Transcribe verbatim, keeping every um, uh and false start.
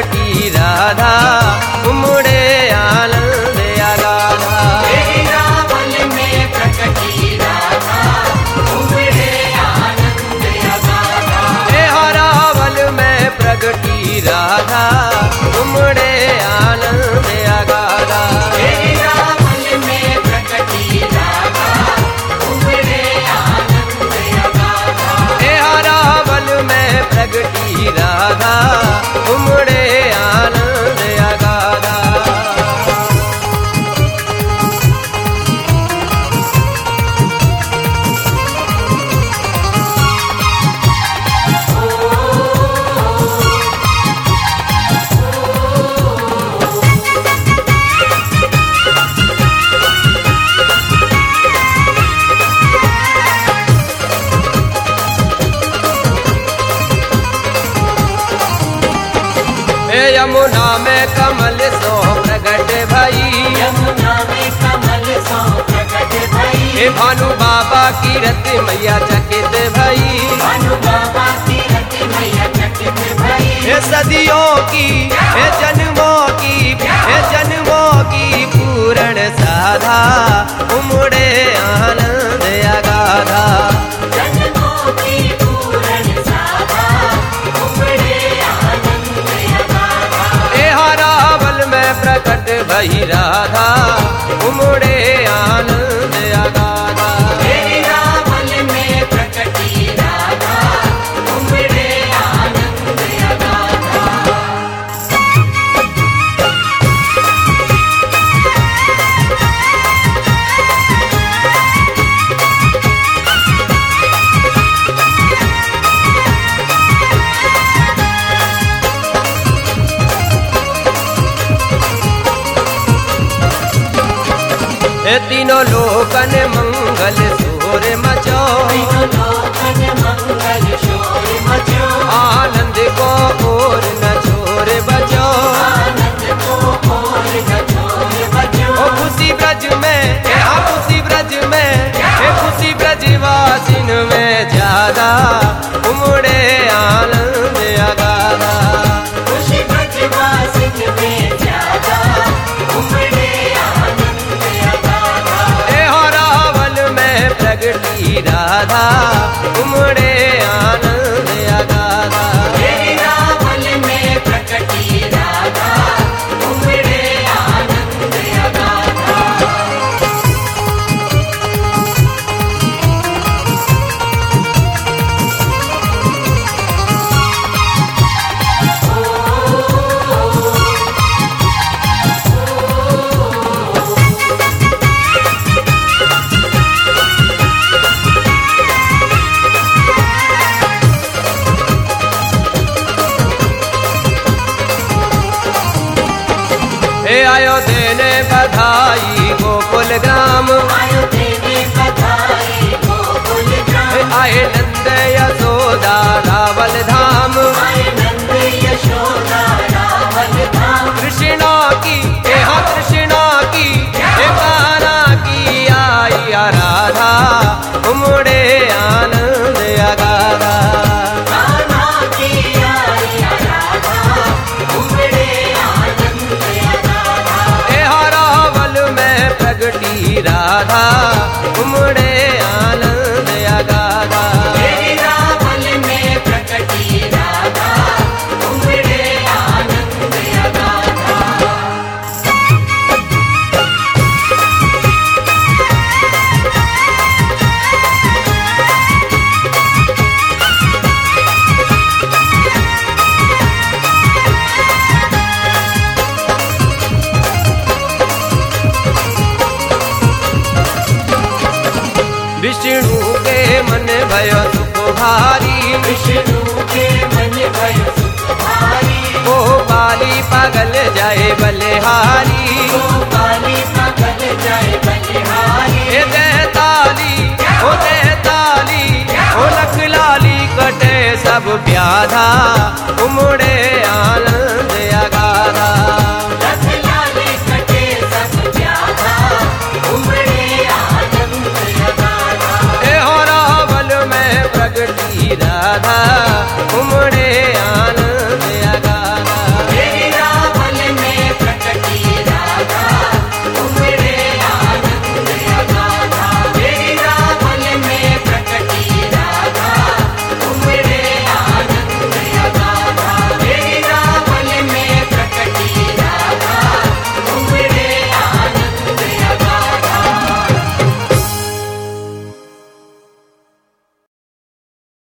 प्रगटी राधा उमड़े आनंद अगाधा। हे रावल में प्रगटी राधा उमड़े आनंद अगाधा। हे रावल में प्रगटी राधा उमड़े आनंद अगाधा। हे रावल में प्रगटी राधा उमड़े आनंद अगाधा। हे रावल में प्रगटी राधा उमड़े आनंद अगाधा। हे यमुना में कमल सो प्रगट भई। यमुना में कमल सो प्रगट भई। हे भानु बाबा की रत मैया चकित भई। भानु बाबा की रति मैया चकित भई। हे सदियों की हे जन्मों की हे जन्मों की पूर्ण साधा उमड़े आनंद अगाधा। जन्मों की पूर्ण साधा उमड़े आनंद अगाधा। हे रावल में प्रकट भई राधा उमड़े आनंद अगाधा। हे रावल में प्रगटी राधा उमड़े आनंद अगाधा। हे तीनों लोकन मंगल शोर मचो। तीनों लोकन मंगल शोर मचो। आनंद को और न छोर बचो। आनंद को और न छोड़ बचो। ओ खुशी ब्रज में हे हाँ खुशी ब्रज में हे खुशी ब्रज वासिन में ज्यादा उमड़े आनंद अगाधा। खुशी ब्रजवासिन में ज्यादा उमड़े आनंद अगाधा। हे रावल में प्रगटी राधा उमड़े आनंद अगाधा। हे रावल में प्रगटी राधा उमड़े आनंद अगाधा। हे आयो देने बधाई गोकुल ग्राम। आयो देने बधाई गोकुल ग्राम। हे आए नंद यशोदा रावल धाम। आए नंद यशोदा रावल धाम। कृष्णा की हे हाँ कृष्णा की हे कान्हा की आई आराधा उमड़े आनंद अगाधा। कान्हा की आई आराधा उमड़े आनंद अगाधा। हे रावल में प्रगटी राधा उमड़े आनंद अगाधा। हे रावल में प्रगटी राधा उमड़े आनंद अगाधा। विष्णु के मन भयो सुख भारी। विष्णु के मन भयो सुख भारी। ओ बाली पागल जाए बलिहारी। ओ बाली पागल जाए बलिहारी। हे देताली ओ देताली ओ लख लाली कटे सब व्याधा उम